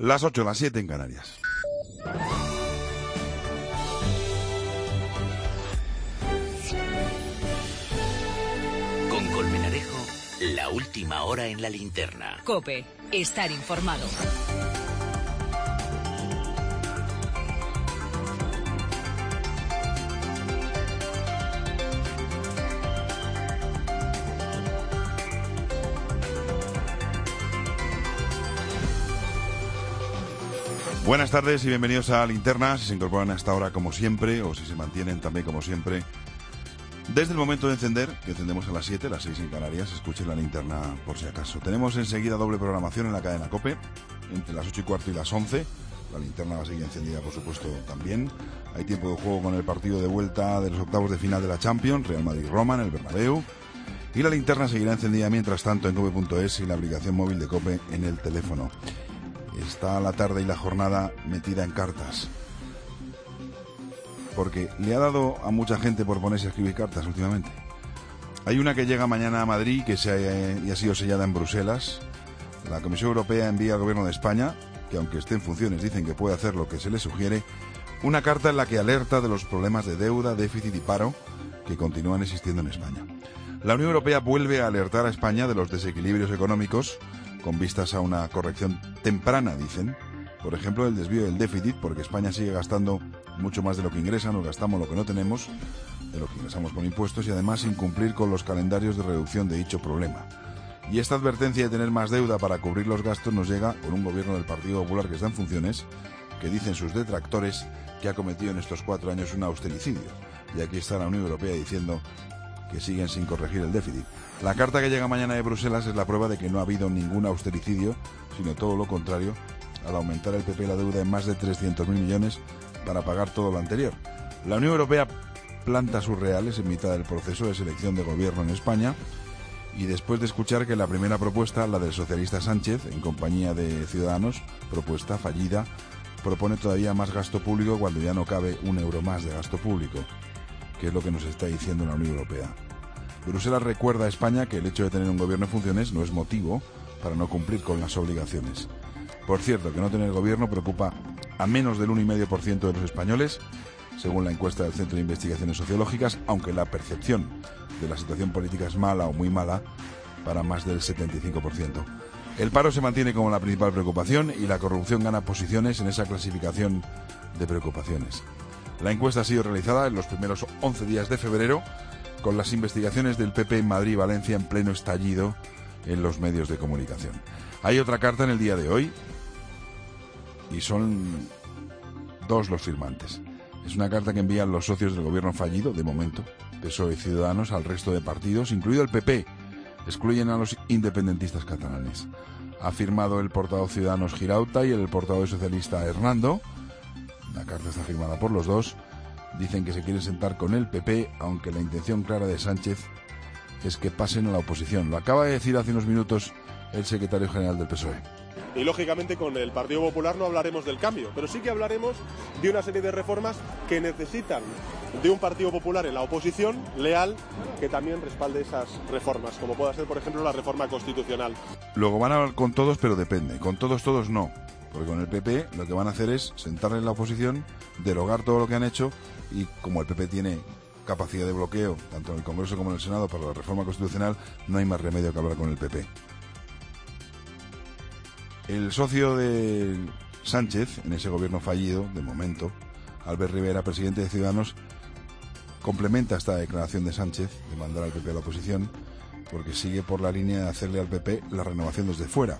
Las 8, las 7 en Canarias. Con Colmenarejo, la última hora en la linterna. COPE, estar informado. Buenas tardes y bienvenidos a Linterna, si se incorporan hasta ahora como siempre, o si se mantienen también como siempre. Desde el momento de encender, que encendemos a las 7, las 6 en Canarias, escuchen la linterna por si acaso. Tenemos enseguida doble programación en la cadena COPE, entre las 8 y cuarto y las 11. La linterna va a seguir encendida, por supuesto, también. Hay tiempo de juego con el partido de vuelta de los octavos de final de la Champions, Real Madrid-Roma, en el Bernabéu. Y la linterna seguirá encendida mientras tanto en cope.es y la aplicación móvil de COPE en el teléfono. Está la tarde y la jornada metida en cartas. Porque le ha dado a mucha gente por ponerse a escribir cartas últimamente. Hay una que llega mañana a Madrid y ha sido sellada en Bruselas. La Comisión Europea envía al Gobierno de España, que aunque esté en funciones dicen que puede hacer lo que se le sugiere, una carta en la que alerta de los problemas de deuda, déficit y paro que continúan existiendo en España. La Unión Europea vuelve a alertar a España de los desequilibrios económicos con vistas a una corrección temprana, dicen. Por ejemplo, el desvío del déficit, porque España sigue gastando mucho más de lo que ingresa, nos gastamos lo que no tenemos, de lo que ingresamos con impuestos, y además sin cumplir con los calendarios de reducción de dicho problema. Y esta advertencia de tener más deuda para cubrir los gastos nos llega por un gobierno del Partido Popular que está en funciones, que dicen sus detractores que ha cometido en estos 4 años un austericidio. Y aquí está la Unión Europea diciendo que siguen sin corregir el déficit. La carta que llega mañana de Bruselas es la prueba de que no ha habido ningún austericidio, sino todo lo contrario, al aumentar el PP la deuda en más de 300.000 millones para pagar todo lo anterior. La Unión Europea planta sus reales en mitad del proceso de selección de gobierno en España, y después de escuchar que la primera propuesta, la del socialista Sánchez, en compañía de Ciudadanos, propuesta fallida, propone todavía más gasto público cuando ya no cabe un euro más de gasto público, que es lo que nos está diciendo la Unión Europea. Bruselas recuerda a España que el hecho de tener un gobierno en funciones no es motivo para no cumplir con las obligaciones. Por cierto, que no tener gobierno preocupa a menos del 1,5% de los españoles, según la encuesta del Centro de Investigaciones Sociológicas, aunque la percepción de la situación política es mala o muy mala para más del 75%. El paro se mantiene como la principal preocupación y la corrupción gana posiciones en esa clasificación de preocupaciones. La encuesta ha sido realizada en los primeros 11 días de febrero, con las investigaciones del PP en Madrid y Valencia en pleno estallido en los medios de comunicación. Hay otra carta en el día de hoy y son 2 los firmantes. Es una carta que envían los socios del gobierno fallido, de momento, PSOE y Ciudadanos, al resto de partidos, incluido el PP. Excluyen a los independentistas catalanes. Ha firmado el portavoz Ciudadanos Girauta y el portavoz socialista Hernando. La carta está firmada por los dos. Dicen que se quieren sentar con el PP, aunque la intención clara de Sánchez es que pasen a la oposición. Lo acaba de decir hace unos minutos el secretario general del PSOE. Y lógicamente con el Partido Popular no hablaremos del cambio, pero sí que hablaremos de una serie de reformas que necesitan de un Partido Popular en la oposición leal que también respalde esas reformas, como pueda ser, por ejemplo, la reforma constitucional. Luego van a hablar con todos, pero depende. Con todos no. Porque con el PP lo que van a hacer es sentarle en la oposición, derogar todo lo que han hecho, y como el PP tiene capacidad de bloqueo, tanto en el Congreso como en el Senado, para la reforma constitucional, no hay más remedio que hablar con el PP. El socio de Sánchez, en ese gobierno fallido, de momento, Albert Rivera, presidente de Ciudadanos, complementa esta declaración de Sánchez de mandar al PP a la oposición, porque sigue por la línea de hacerle al PP la renovación desde fuera.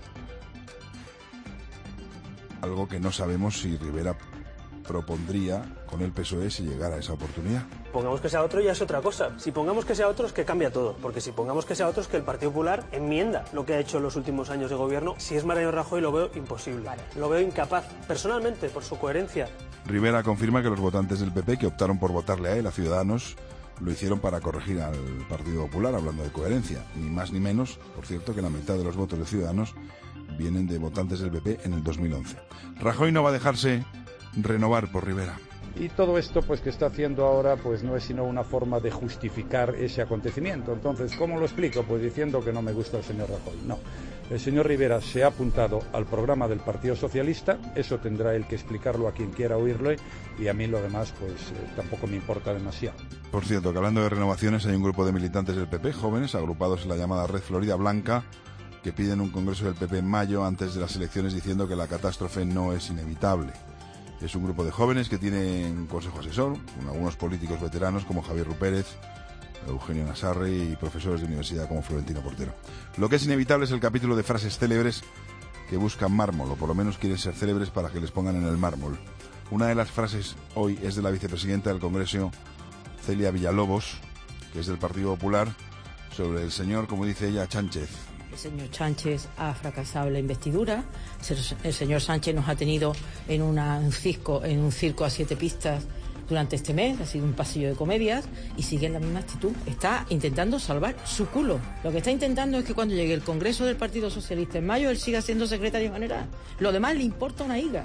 Algo que no sabemos si Rivera propondría con el PSOE si llegara a esa oportunidad. Pongamos que sea otro ya es otra cosa. Si pongamos que sea otro es que cambia todo. Porque si pongamos que sea otro es que el Partido Popular enmienda lo que ha hecho en los últimos años de gobierno. Si es Mariano Rajoy lo veo imposible. Vale. Lo veo incapaz, personalmente, por su coherencia. Rivera confirma que los votantes del PP que optaron por votarle a él, a Ciudadanos, lo hicieron para corregir al Partido Popular, hablando de coherencia. Ni más ni menos, por cierto, que la mitad de los votos de Ciudadanos vienen de votantes del PP en el 2011. Rajoy no va a dejarse renovar por Rivera. Y todo esto pues que está haciendo ahora pues no es sino una forma de justificar ese acontecimiento. Entonces, ¿cómo lo explico? Pues diciendo que no me gusta el señor Rajoy. No. El señor Rivera se ha apuntado al programa del Partido Socialista, eso tendrá él que explicarlo a quien quiera oírlo, y a mí lo demás pues tampoco me importa demasiado. Por cierto, que hablando de renovaciones, hay un grupo de militantes del PP, jóvenes, agrupados en la llamada Red Florida Blanca, que piden un congreso del PP en mayo antes de las elecciones, diciendo que la catástrofe no es inevitable. Es un grupo de jóvenes que tienen un consejo asesor, con algunos políticos veteranos como Javier Rupérez, Eugenio Nassarri y profesores de universidad como Florentino Portero. Lo que es inevitable es el capítulo de frases célebres que buscan mármol, o por lo menos quieren ser célebres para que les pongan en el mármol. Una de las frases hoy es de la vicepresidenta del Congreso, Celia Villalobos, que es del Partido Popular, sobre el señor, como dice ella, Sánchez. El señor Sánchez ha fracasado en la investidura. El señor Sánchez nos ha tenido en un circo a 7 pistas durante este mes, ha sido un pasillo de comedias y sigue en la misma actitud. Está intentando salvar su culo. Lo que está intentando es que cuando llegue el Congreso del Partido Socialista en mayo, él siga siendo secretario general. Lo demás le importa una higa.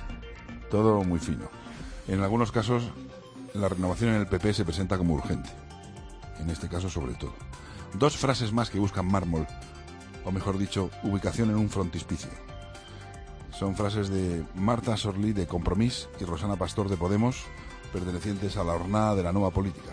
Todo muy fino. En algunos casos, la renovación en el PP se presenta como urgente. En este caso, sobre todo. 2 frases más que buscan mármol, o mejor dicho, ubicación en un frontispicio. Son frases de Marta Sorlí de Compromís y Rosana Pastor de Podemos, pertenecientes a la hornada de la nueva política.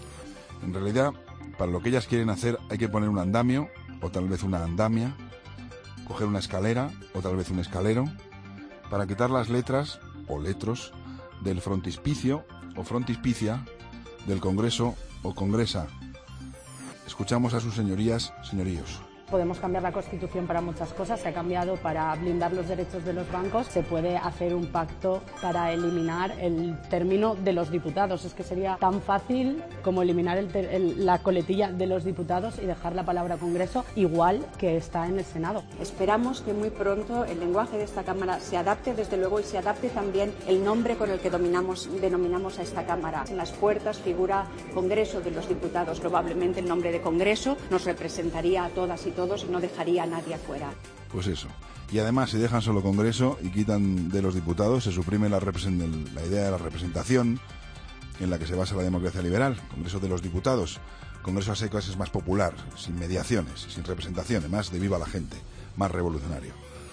En realidad, para lo que ellas quieren hacer hay que poner un andamio, o tal vez una andamia, coger una escalera, o tal vez un escalero, para quitar las letras, o letros, del frontispicio, o frontispicia, del Congreso, o Congresa. Escuchamos a sus señorías, señoríos. Podemos cambiar la Constitución para muchas cosas, se ha cambiado para blindar los derechos de los bancos, se puede hacer un pacto para eliminar el término de los diputados. Es que sería tan fácil como eliminar la coletilla de los diputados y dejar la palabra Congreso igual que está en el Senado. Esperamos que muy pronto el lenguaje de esta Cámara se adapte, desde luego, y se adapte también el nombre con el que denominamos a esta Cámara. En las puertas figura Congreso de los Diputados. Probablemente el nombre de Congreso nos representaría a todas y todos y no dejaría a nadie afuera. Pues eso. Y además, si dejan solo Congreso y quitan de los diputados, se suprime la idea de la representación en la que se basa la democracia liberal. Congreso de los Diputados. Congreso a secas es más popular, sin mediaciones, sin representaciones, más de viva la gente, más revolucionario.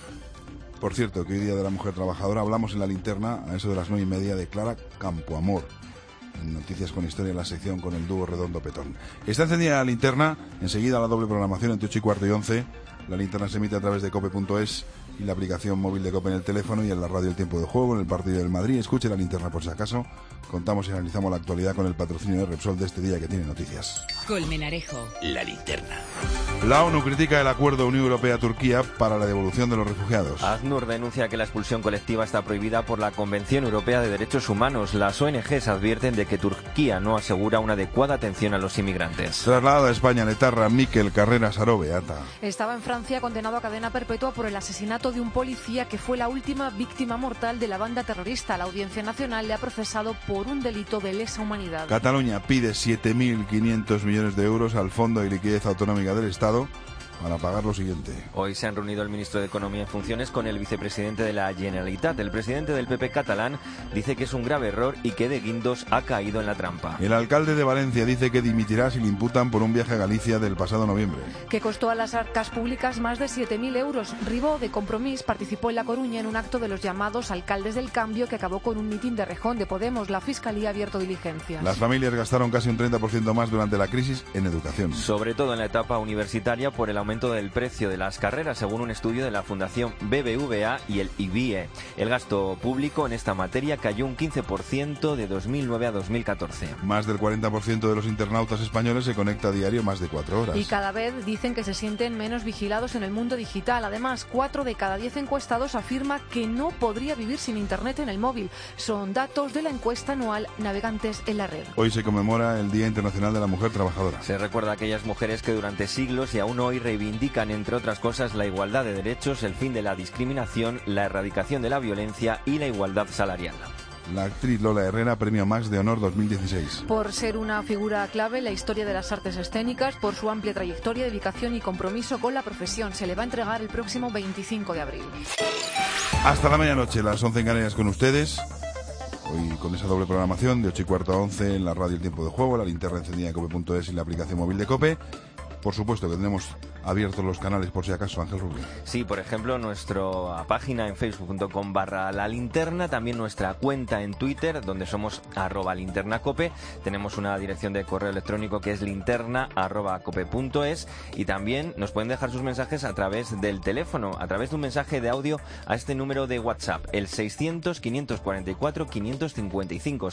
Por cierto, que hoy Día de la Mujer Trabajadora hablamos en la linterna, a eso de las 9:30, de Clara Campoamor. En Noticias con Historia, en la sección con el dúo Redondo Petón. Está encendida la linterna, enseguida la doble programación entre 8:15 y 11. La linterna se emite a través de cope.es y la aplicación móvil de Cope en el teléfono, y en la radio El Tiempo de Juego, en el partido del Madrid. Escuche la linterna por si acaso. Contamos y analizamos la actualidad con el patrocinio de Repsol de este día que tiene noticias. Colmenarejo. La linterna. La ONU critica el acuerdo Unión Europea-Turquía para la devolución de los refugiados. ACNUR denuncia que la expulsión colectiva está prohibida por la Convención Europea de Derechos Humanos. Las ONGs advierten de que Turquía no asegura una adecuada atención a los inmigrantes. Trasladado a España, Letarra, Miquel Carreras Arobeata. Estaba en Francia condenado a cadena perpetua por el asesinato de un policía que fue la última víctima mortal de la banda terrorista. La Audiencia Nacional le ha procesado por un delito de lesa humanidad. Cataluña pide 7.500 millones de euros al Fondo de Liquidez Autonómica del Estado para pagar lo siguiente. Hoy se han reunido el ministro de Economía en funciones con el vicepresidente de la Generalitat. El presidente del PP catalán dice que es un grave error y que de Guindos ha caído en la trampa. El alcalde de Valencia dice que dimitirá si le imputan por un viaje a Galicia del pasado noviembre. Que costó a las arcas públicas más de 7.000 euros. Ribó, de Compromís, participó en La Coruña en un acto de los llamados alcaldes del cambio que acabó con un mitin de Rejón. De Podemos, la Fiscalía ha abierto diligencias. Las familias gastaron casi un 30% más durante la crisis en educación. Sobre todo en la etapa universitaria por el aumento del precio de las carreras, según un estudio de la Fundación BBVA y el IBIE. El gasto público en esta materia cayó un 15% de 2009 a 2014. Más del 40% de los internautas españoles se conecta a diario más de 4 horas. Y cada vez dicen que se sienten menos vigilados en el mundo digital. Además, 4 de cada 10 encuestados afirma que no podría vivir sin Internet en el móvil. Son datos de la encuesta anual Navegantes en la Red. Hoy se conmemora el Día Internacional de la Mujer Trabajadora. Se recuerda a aquellas mujeres que durante siglos y aún hoy reivindican, entre otras cosas, la igualdad de derechos, el fin de la discriminación, la erradicación de la violencia y la igualdad salarial. La actriz Lola Herrera, Premio Max de Honor 2016. Por ser una figura clave en la historia de las artes escénicas, por su amplia trayectoria, dedicación y compromiso con la profesión. Se le va a entregar el próximo 25 de abril. Hasta la medianoche, las 11 en Canarias con ustedes. Hoy con esa doble programación de 8:15 a 11 en la radio El Tiempo de Juego, la linterna encendida de cope.es y la aplicación móvil de Cope. Por supuesto que tenemos abiertos los canales por si acaso, Ángel Rubio? Sí, por ejemplo, nuestra página en facebook.com/lalinterna, también nuestra cuenta en Twitter, donde somos @linternacope. Tenemos una dirección de correo electrónico que es linterna@cope.es, y también nos pueden dejar sus mensajes a través del teléfono, a través de un mensaje de audio a este número de WhatsApp, el 600-544-555,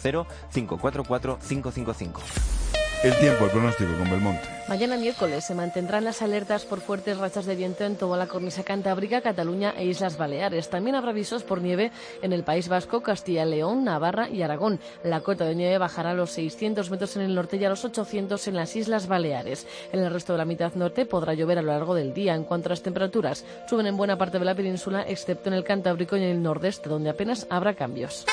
600-544-555. El tiempo, el pronóstico con Belmonte. Mañana miércoles se mantendrán las alertas por fuertes rachas de viento en toda la cornisa cantábrica, Cataluña e Islas Baleares. También habrá avisos por nieve en el País Vasco, Castilla y León, Navarra y Aragón. La cota de nieve bajará a los 600 metros en el norte y a los 800 en las Islas Baleares. En el resto de la mitad norte podrá llover a lo largo del día. En cuanto a las temperaturas, suben en buena parte de la península, excepto en el Cantábrico y en el nordeste, donde apenas habrá cambios.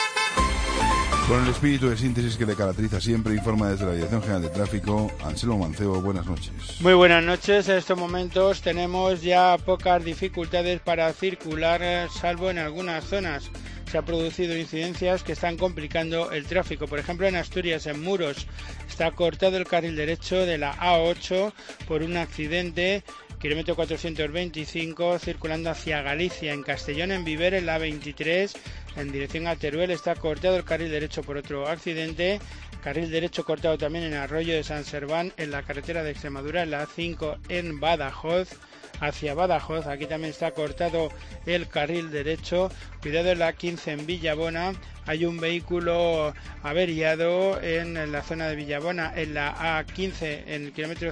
Con el espíritu de síntesis que le caracteriza siempre, informa desde la Dirección General de Tráfico, Anselmo Mancebo. Buenas noches. Muy buenas noches. En estos momentos tenemos ya pocas dificultades para circular, salvo en algunas zonas. Se han producido incidencias que están complicando el tráfico. Por ejemplo, en Asturias, en Muros, está cortado el carril derecho de la A8 por un accidente. Kilómetro 425, circulando hacia Galicia. En Castellón, en Viver, en la A23, en dirección a Teruel, está cortado el carril derecho por otro accidente. Carril derecho cortado también en Arroyo de San Serván, en la carretera de Extremadura, en la A5 en Badajoz. Hacia Badajoz, aquí también está cortado el carril derecho. Cuidado en la 15 en Villabona. Hay un vehículo averiado en la zona de Villabona, en la A15, en el kilómetro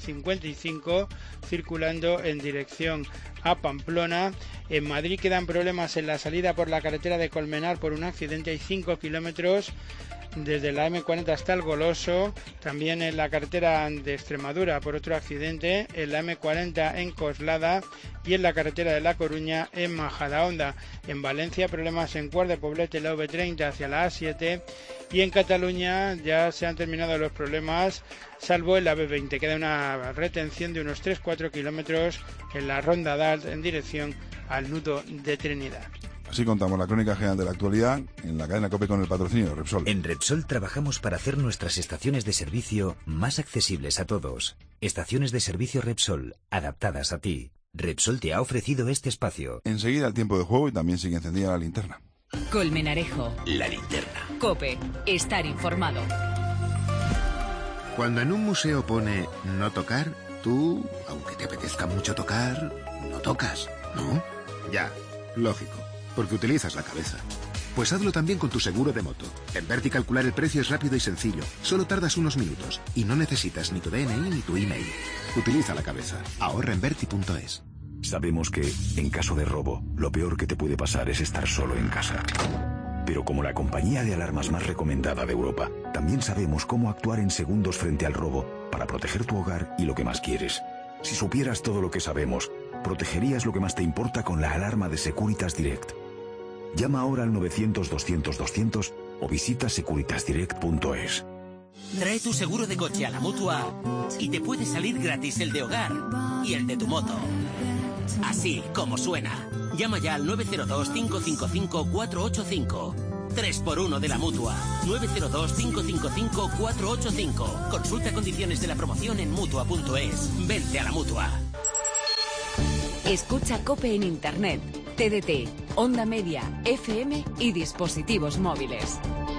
155, circulando en dirección a Pamplona. En Madrid quedan problemas en la salida por la carretera de Colmenar por un accidente. Hay 5 kilómetros desde la M40 hasta el Goloso. También en la carretera de Extremadura por otro accidente, en la M40 en Coslada y en la carretera de La Coruña en Majadahonda. En Valencia problemas en Quart de Poblet, en la V30 hacia la A7, y en Cataluña ya se han terminado los problemas, salvo en la B20. Queda una retención de unos 3-4 kilómetros en la Ronda d'Alt en dirección al nudo de Trinidad. Así contamos la crónica general de la actualidad en la cadena COPE con el patrocinio de Repsol. En Repsol trabajamos para hacer nuestras estaciones de servicio más accesibles a todos. Estaciones de servicio Repsol, adaptadas a ti. Repsol te ha ofrecido este espacio. Enseguida el tiempo de juego y también sigue encendida la linterna. Colmenarejo. La linterna. COPE. Estar informado. Cuando en un museo pone no tocar, tú, aunque te apetezca mucho tocar, no tocas, ¿no? Ya, lógico. Porque utilizas la cabeza. Pues hazlo también con tu seguro de moto. En Verti calcular el precio es rápido y sencillo. Solo tardas unos minutos y no necesitas ni tu DNI ni tu email. Utiliza la cabeza. Ahorra en Verti.es. Sabemos que, en caso de robo, lo peor que te puede pasar es estar solo en casa. Pero como la compañía de alarmas más recomendada de Europa, también sabemos cómo actuar en segundos frente al robo para proteger tu hogar y lo que más quieres. Si supieras todo lo que sabemos, protegerías lo que más te importa con la alarma de Securitas Direct. Llama ahora al 900-200-200 o visita securitasdirect.es. Trae tu seguro de coche a la Mutua y te puede salir gratis el de hogar y el de tu moto. Así como suena. Llama ya al 902-555-485. 3x1 de la Mutua. 902-555-485. Consulta condiciones de la promoción en Mutua.es. Vente a la Mutua. Escucha COPE en Internet, TDT, Onda Media, FM y dispositivos móviles.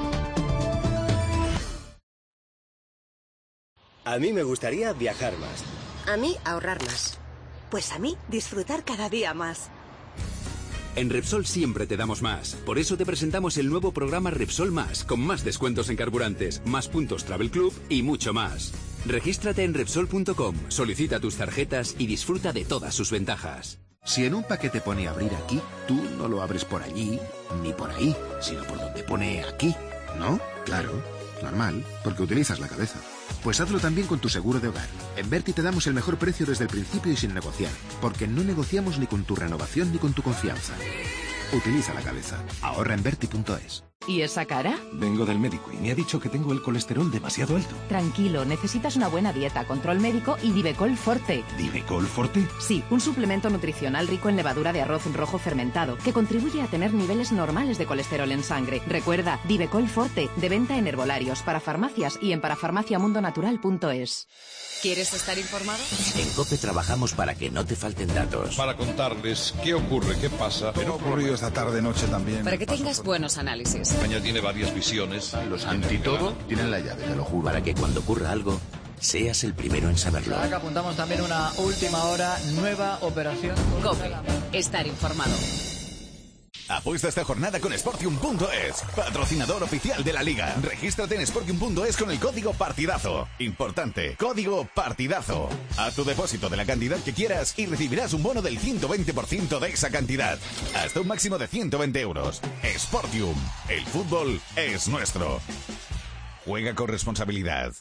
A mí me gustaría viajar más. A mí ahorrar más. Pues a mí disfrutar cada día más. En Repsol siempre te damos más. Por eso te presentamos el nuevo programa Repsol Más, con más descuentos en carburantes, más puntos Travel Club y mucho más. Regístrate en Repsol.com, solicita tus tarjetas y disfruta de todas sus ventajas. Si en un paquete pone abrir aquí, tú no lo abres por allí ni por ahí, sino por donde pone aquí, ¿no? Claro, normal, porque utilizas la cabeza. Pues hazlo también con tu seguro de hogar. En Verti te damos el mejor precio desde el principio y sin negociar, porque no negociamos ni con tu renovación ni con tu confianza. Utiliza la cabeza. Ahorra en Verti.es. ¿Y esa cara? Vengo del médico y me ha dicho que tengo el colesterol demasiado alto. Tranquilo, necesitas una buena dieta, control médico y Divecol Forte. ¿Divecol Forte? Sí, un suplemento nutricional rico en levadura de arroz rojo fermentado que contribuye a tener niveles normales de colesterol en sangre. Recuerda, Divecol Forte, de venta en herbolarios, para farmacias y en parafarmaciamundonatural.es. ¿Quieres estar informado? En COPE trabajamos para que no te falten datos. Para contarles qué ocurre, qué pasa. Pero ha ocurrido esta tarde-noche también. Para que tengas buenos análisis. España tiene varias visiones. Los antitodo tienen la llave, te lo juro. Para que cuando ocurra algo, seas el primero en saberlo. Ahora que apuntamos también una última hora, nueva operación. COPE. Estar informado. Apuesta esta jornada con Sportium.es, patrocinador oficial de la Liga. Regístrate en Sportium.es con el código Partidazo. Importante, código Partidazo. Haz tu depósito de la cantidad que quieras y recibirás un bono del 120% de esa cantidad. Hasta un máximo de 120 euros. Sportium, el fútbol es nuestro. Juega con responsabilidad.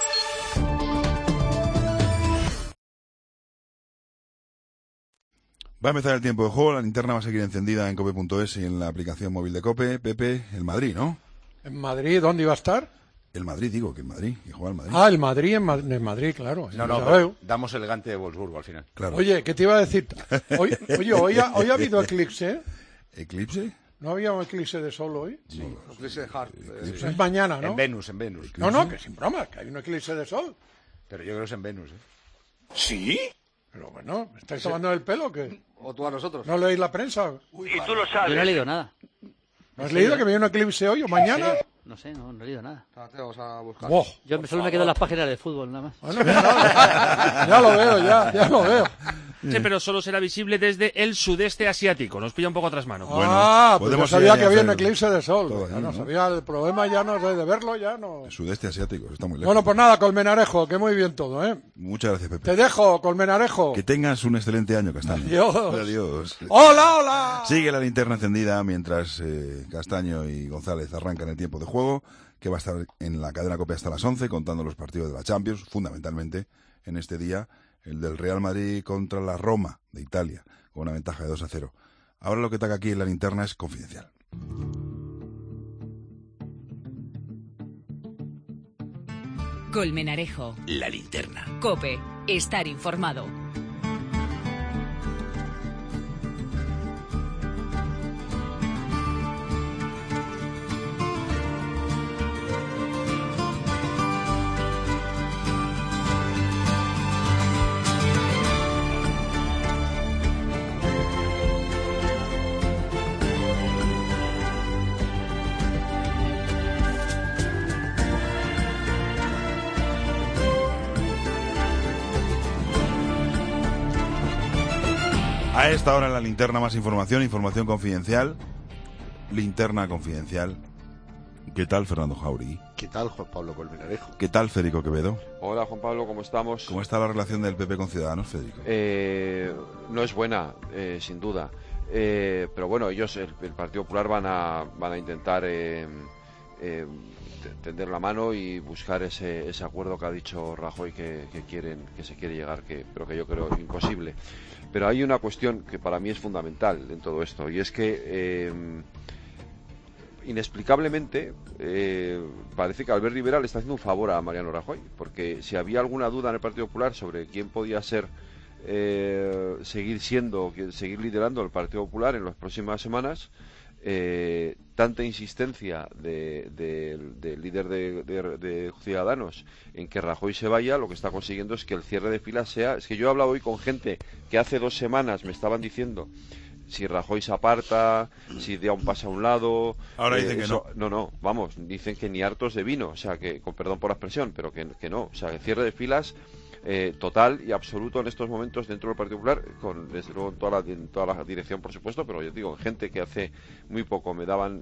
Va a empezar el tiempo de juego, la linterna va a seguir encendida en cope.es y en la aplicación móvil de Cope. Pepe, el Madrid, ¿no? ¿En Madrid dónde iba a estar? El Madrid, digo, que en Madrid, que juega el Madrid. Ah, el Madrid, en Madrid, claro. No, damos el Gante de Wolfsburgo al final. Claro. Oye, ¿qué te iba a decir? Hoy ha habido eclipse. ¿Eclipse? ¿No había un eclipse de sol hoy? Sí, eclipse de Hart. Es mañana, ¿no? En Venus. No, que sin broma, que hay un eclipse de sol. Pero yo creo que es en Venus, ¿eh? ¿Sí? Pero bueno, ¿me estáis tomando el pelo o qué? ¿O tú a nosotros? ¿No leéis la prensa? Y tú lo sabes. Yo no he leído nada. ¿No has leído que viene un eclipse hoy o mañana? No sé, no he leído nada. Te vamos a buscar. Oh, yo solo me quedo en las páginas de fútbol, nada más. Bueno, ya lo veo, ya lo veo. Sí, pero solo será visible desde el sudeste asiático. Nos pilla un poco atrás mano. Pues yo sabía que había un eclipse de sol. Todo, no sabía el problema, ya no sé, de verlo, ya no. El sudeste asiático, está muy lejos. Bueno, pues nada, Colmenarejo, que muy bien todo, ¿eh? Muchas gracias, Pepe. Te dejo, Colmenarejo. Que tengas un excelente año, Castaño. Adiós. ¡Hola! Sigue la linterna encendida mientras Castaño y González arrancan el tiempo de juego, que va a estar en la cadena COPE hasta las 11, contando los partidos de la Champions, fundamentalmente en este día, el del Real Madrid contra la Roma de Italia, con una ventaja de 2-0. Ahora lo que toca aquí en la linterna es confidencial. Colmenarejo. La linterna. COPE. Estar informado. A esta hora en la linterna más información confidencial. Linterna confidencial. ¿Qué tal, Fernando Jauregui? ¿Qué tal, Juan Pablo Colmenarejo? ¿Qué tal, Federico Quevedo? Hola, Juan Pablo, ¿cómo estamos? ¿Cómo está la relación del PP con Ciudadanos, Federico? No es buena, sin duda. Pero bueno, ellos, el Partido Popular, van a intentar tender la mano y buscar ese acuerdo que ha dicho Rajoy que se quiere llegar, pero que yo creo imposible. Pero hay una cuestión que para mí es fundamental en todo esto, y es que inexplicablemente parece que Albert Rivera le está haciendo un favor a Mariano Rajoy, porque si había alguna duda en el Partido Popular sobre quién podía ser seguir liderando el Partido Popular en las próximas semanas, tanta insistencia del líder de Ciudadanos en que Rajoy se vaya, lo que está consiguiendo es que el cierre de filas sea... Es que yo he hablado hoy con gente que hace 2 semanas me estaban diciendo si Rajoy se aparta, si da un paso a un lado... Ahora dicen que no. No, vamos, dicen que ni hartos de vino, o sea, que con perdón por la expresión, pero que no, o sea, el cierre de filas... total y absoluto en estos momentos dentro del Partido Popular, desde luego en toda la dirección, por supuesto, pero yo digo, gente que hace muy poco me daban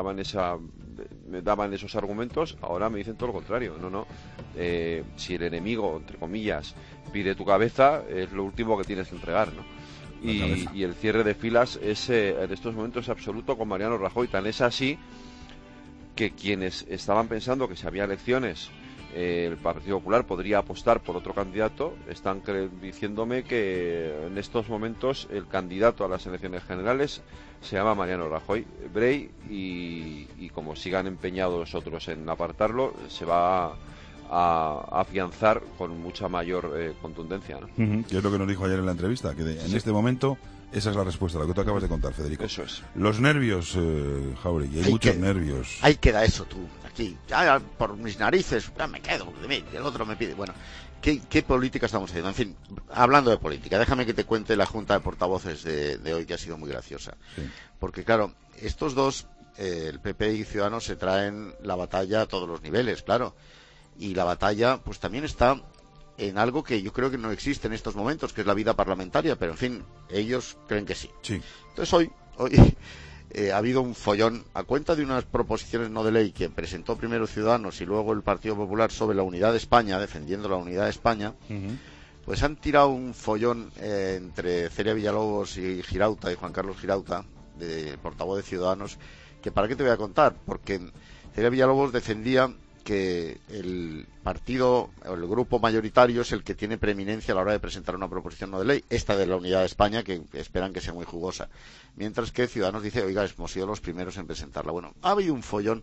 esos argumentos, ahora me dicen todo lo contrario. Si el enemigo, entre comillas, pide tu cabeza, es lo último que tienes que entregar, ¿no? Y el cierre de filas es en estos momentos absoluto con Mariano Rajoy. Tan es así que quienes estaban pensando que si había elecciones el Partido Popular podría apostar por otro candidato. Están diciéndome que en estos momentos el candidato a las elecciones generales se llama Mariano Rajoy Brey, y como sigan empeñados otros en apartarlo, se va a afianzar con mucha mayor contundencia, ¿no? Que es lo que nos dijo ayer en la entrevista, que en este momento esa es la respuesta, lo que tú acabas de contar, Federico. Eso es. Los nervios, Jauregui, hay muchos nervios. Ahí queda eso, tú, aquí. Ya, por mis narices, ya me quedo, el otro me pide. Bueno, ¿qué política estamos haciendo? En fin, hablando de política, déjame que te cuente la junta de portavoces de hoy, que ha sido muy graciosa. Sí. Porque, claro, estos dos, el PP y Ciudadanos, se traen la batalla a todos los niveles, claro. Y la batalla, pues también está en algo que yo creo que no existe en estos momentos, que es la vida parlamentaria, pero en fin, ellos creen que sí. Entonces hoy ha habido un follón a cuenta de unas proposiciones no de ley que presentó primero Ciudadanos y luego el Partido Popular sobre la unidad de España, defendiendo la unidad de España. Pues han tirado un follón entre Celia Villalobos y Girauta, y Juan Carlos Girauta, de portavoz de Ciudadanos, que para qué te voy a contar, porque Celia Villalobos defendía que el partido o el grupo mayoritario es el que tiene preeminencia a la hora de presentar una proposición no de ley, esta de la unidad de España, que esperan que sea muy jugosa, mientras que Ciudadanos dice, oiga, hemos sido los primeros en presentarla. Bueno, ha habido un follón.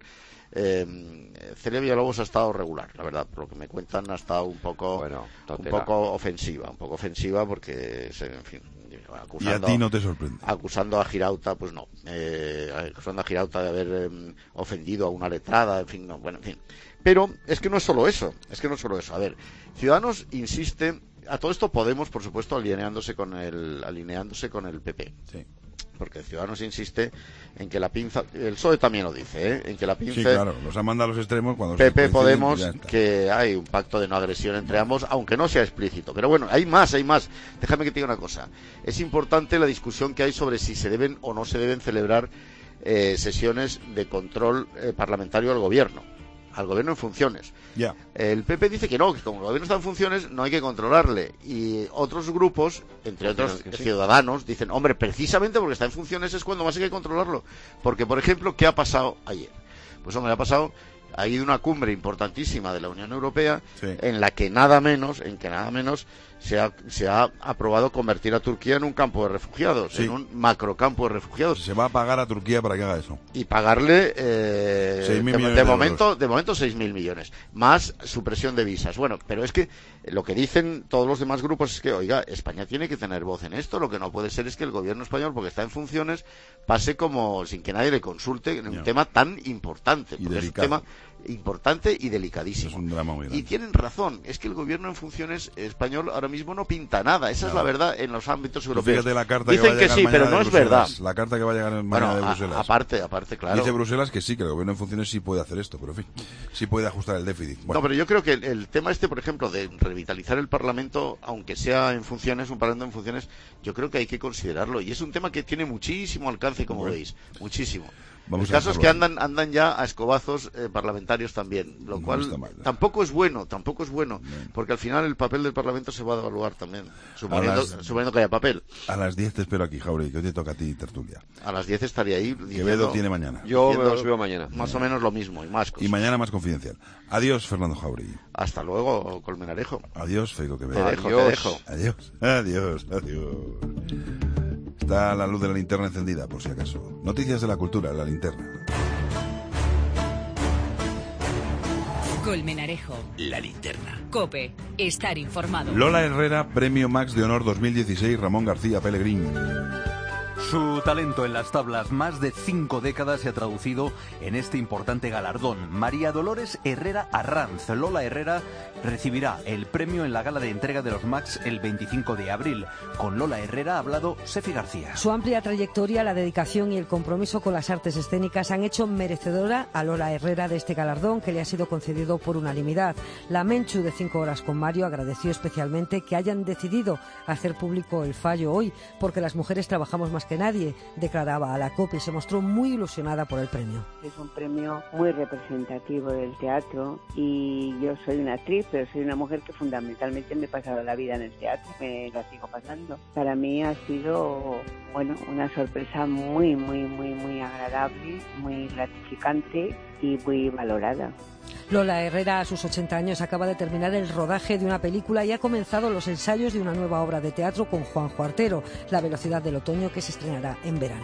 Celia Villalobos ha estado regular, la verdad, por lo que me cuentan, ha estado un poco ofensiva, porque, en fin, acusando, y a ti no te sorprende. Acusando a Girauta, pues no, acusando a Girauta de haber ofendido a una letrada, en fin, no, bueno, en fin. Pero es que no es solo eso. A ver, Ciudadanos insiste, a todo esto Podemos, por supuesto, alineándose con el PP. Sí. Porque Ciudadanos insiste en que la pinza, el PSOE también lo dice, en que la pinza. Sí, claro, los han mandado a los extremos cuando PP Podemos, que hay un pacto de no agresión entre ambos, aunque no sea explícito. Pero bueno, hay más. Déjame que te diga una cosa. Es importante la discusión que hay sobre si se deben o no se deben celebrar sesiones de control parlamentario al gobierno en funciones. El PP dice que no, que como el gobierno está en funciones no hay que controlarle, y otros grupos, entre otros Ciudadanos, dicen, hombre, precisamente porque está en funciones es cuando más hay que controlarlo, porque, por ejemplo, ¿qué ha pasado ayer? Pues hombre, ha ido una cumbre importantísima de la Unión Europea, en la que nada menos se ha aprobado convertir a Turquía en un campo de refugiados, en un macrocampo de refugiados. Se va a pagar a Turquía para que haga eso. Y pagarle de momento 6.000 millones, más supresión de visas. Bueno, pero es que lo que dicen todos los demás grupos es que, oiga, España tiene que tener voz en esto. Lo que no puede ser es que el gobierno español, porque está en funciones, pase como sin que nadie le consulte en un tema tan importante. Porque es un tema importante y delicadísimo. Es un drama muy grande. Y tienen razón, es que el gobierno en funciones español ahora mismo no pinta nada. Esa es la verdad en los ámbitos europeos. Fíjate la carta dicen que sí, pero no es verdad. La carta que va a llegar mañana de Bruselas. Aparte, claro. Dice Bruselas que sí, que el gobierno en funciones sí puede hacer esto, pero en fin, sí puede ajustar el déficit. Bueno. No, pero yo creo que el tema por ejemplo, de revitalizar el Parlamento, aunque sea en funciones, un Parlamento en funciones, yo creo que hay que considerarlo. Y es un tema que tiene muchísimo alcance, como veis. Muchísimo. El caso es que andan ya a escobazos parlamentarios también, lo cual tampoco es bueno, porque al final el papel del Parlamento se va a devaluar también, suponiendo que haya papel. A las 10 te espero aquí, Jauregui, que hoy te toca a ti tertulia. A las 10 estaría ahí. Quevedo tiene mañana. Yo os veo mañana. Más o menos lo mismo, y más cosas. Y mañana más confidencial. Adiós, Fernando Jauregui. Hasta luego, Colmenarejo. Adiós, Feigo Quevedo. Te dejo. Adiós. Está la luz de la linterna encendida, por si acaso. Noticias de la cultura, la linterna. Colmenarejo. La linterna. COPE. Estar informado. Lola Herrera, Premio Max de Honor 2016, Ramón García Pellegrín. Su talento en las tablas, más de 5 décadas, se ha traducido en este importante galardón. María Dolores Herrera Arranz, Lola Herrera, recibirá el premio en la gala de entrega de los Max el 25 de abril. Con Lola Herrera ha hablado Sefi García. Su amplia trayectoria, la dedicación y el compromiso con las artes escénicas han hecho merecedora a Lola Herrera de este galardón, que le ha sido concedido por unanimidad. La Menchu de 5 horas con Mario agradeció especialmente que hayan decidido hacer público el fallo hoy, porque las mujeres trabajamos más que nadie, declaraba a la COPE, y se mostró muy ilusionada por el premio. Es un premio muy representativo del teatro, y yo soy una actriz, pero soy una mujer que fundamentalmente me he pasado la vida en el teatro, me la sigo pasando. Para mí ha sido bueno, una sorpresa muy, muy, muy, muy agradable, muy gratificante y muy valorada. Lola Herrera, a sus 80 años, acaba de terminar el rodaje de una película y ha comenzado los ensayos de una nueva obra de teatro con Juanjo Artero, La velocidad del otoño, que se estrenará en verano.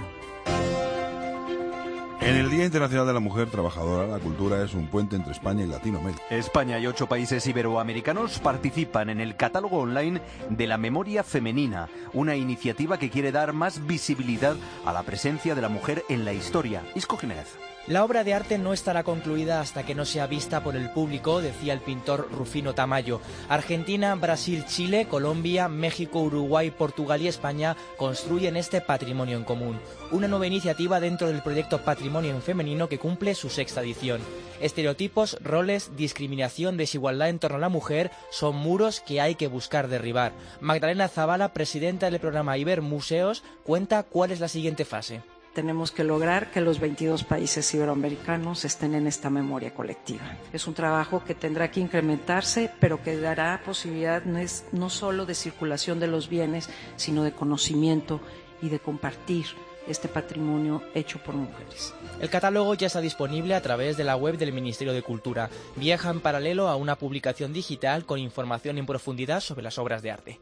En el Día Internacional de la Mujer Trabajadora, la cultura es un puente entre España y Latinoamérica. España y 8 países iberoamericanos participan en el catálogo online de la memoria femenina, una iniciativa que quiere dar más visibilidad a la presencia de la mujer en la historia. Isco Jiménez. La obra de arte no estará concluida hasta que no sea vista por el público, decía el pintor Rufino Tamayo. Argentina, Brasil, Chile, Colombia, México, Uruguay, Portugal y España construyen este patrimonio en común. Una nueva iniciativa dentro del proyecto Patrimonio en Femenino que cumple su 6ª edición. Estereotipos, roles, discriminación, desigualdad en torno a la mujer son muros que hay que buscar derribar. Magdalena Zavala, presidenta del programa Ibermuseos, cuenta cuál es la siguiente fase. Tenemos que lograr que los 22 países iberoamericanos estén en esta memoria colectiva. Es un trabajo que tendrá que incrementarse, pero que dará posibilidad no solo de circulación de los bienes, sino de conocimiento y de compartir este patrimonio hecho por mujeres. El catálogo ya está disponible a través de la web del Ministerio de Cultura. Viaja en paralelo a una publicación digital con información en profundidad sobre las obras de arte.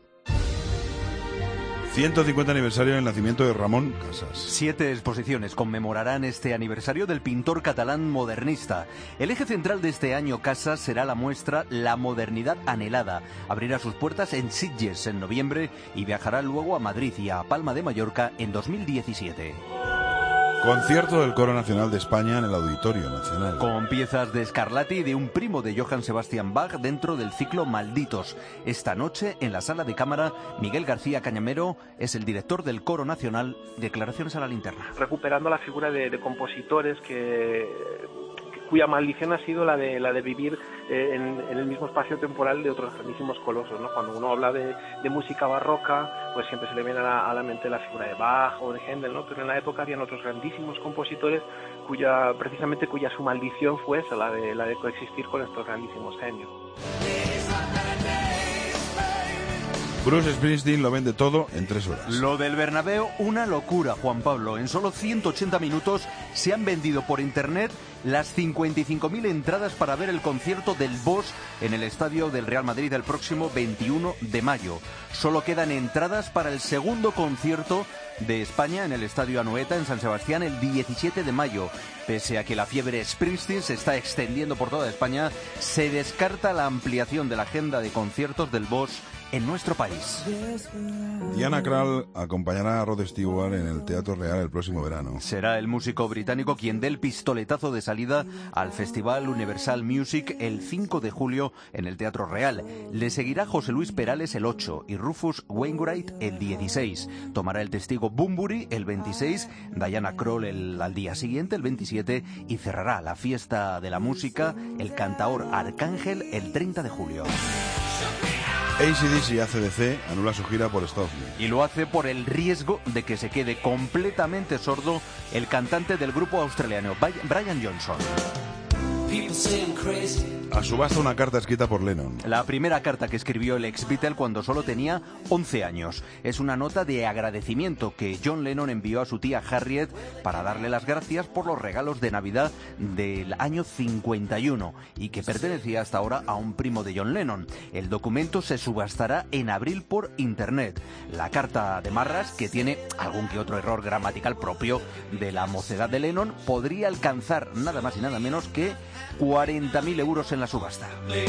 150 aniversario del nacimiento de Ramón Casas. 7 exposiciones conmemorarán este aniversario del pintor catalán modernista. El eje central de este año Casas será la muestra La modernidad anhelada. Abrirá sus puertas en Sitges en noviembre y viajará luego a Madrid y a Palma de Mallorca en 2017. Concierto del Coro Nacional de España en el Auditorio Nacional. Con piezas de Scarlatti y de un primo de Johann Sebastian Bach dentro del ciclo Malditos. Esta noche, en la sala de cámara, Miguel García Cañamero es el director del Coro Nacional. Declaraciones a la linterna. Recuperando la figura de compositores cuya maldición ha sido la de vivir en el mismo espacio temporal de otros grandísimos colosos, ¿no? Cuando uno habla de música barroca, pues siempre se le viene a la mente la figura de Bach o de Händel, ¿no? Pero en la época habían otros grandísimos compositores cuya su maldición fue esa, la de coexistir con estos grandísimos genios. Bruce Springsteen lo vende todo en 3 horas. Lo del Bernabéu, una locura, Juan Pablo. En solo 180 minutos se han vendido por internet las 55.000 entradas para ver el concierto del Boss en el estadio del Real Madrid el próximo 21 de mayo. Solo quedan entradas para el segundo concierto de España en el Estadio Anoeta en San Sebastián el 17 de mayo. Pese a que la fiebre Springsteen se está extendiendo por toda España, se descarta la ampliación de la agenda de conciertos del Boss en nuestro país. Diana Krall acompañará a Rod Stewart en el Teatro Real el próximo verano. Será el músico británico quien dé el pistoletazo de salida al Festival Universal Music el 5 de julio en el Teatro Real. Le seguirá José Luis Perales el 8 y Rufus Wainwright el 16. Tomará el testigo Bunbury el 26, Diana Krall al día siguiente, el 27, y cerrará la fiesta de la música el cantaor Arcángel el 30 de julio. AC/DC y AC/DC anula su gira por Estados Unidos. Y lo hace por el riesgo de que se quede completamente sordo el cantante del grupo australiano Brian Johnson. A subasta una carta escrita por Lennon. La primera carta que escribió el ex Beatle cuando solo tenía 11 años. Es una nota de agradecimiento que John Lennon envió a su tía Harriet para darle las gracias por los regalos de Navidad del año 51 y que pertenecía hasta ahora a un primo de John Lennon. El documento se subastará en abril por internet. La carta de Marras, que tiene algún que otro error gramatical propio de la mocedad de Lennon, podría alcanzar nada más y nada menos que 40.000 euros en la subasta.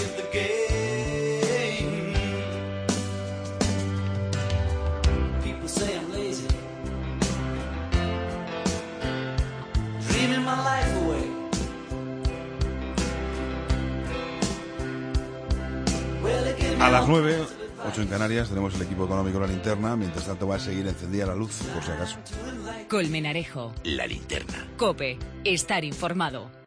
A las 9, 8 en Canarias, tenemos el equipo económico La Linterna. Mientras tanto va a seguir encendida la luz, por si acaso. Colmenarejo. La Linterna. COPE. Estar informado.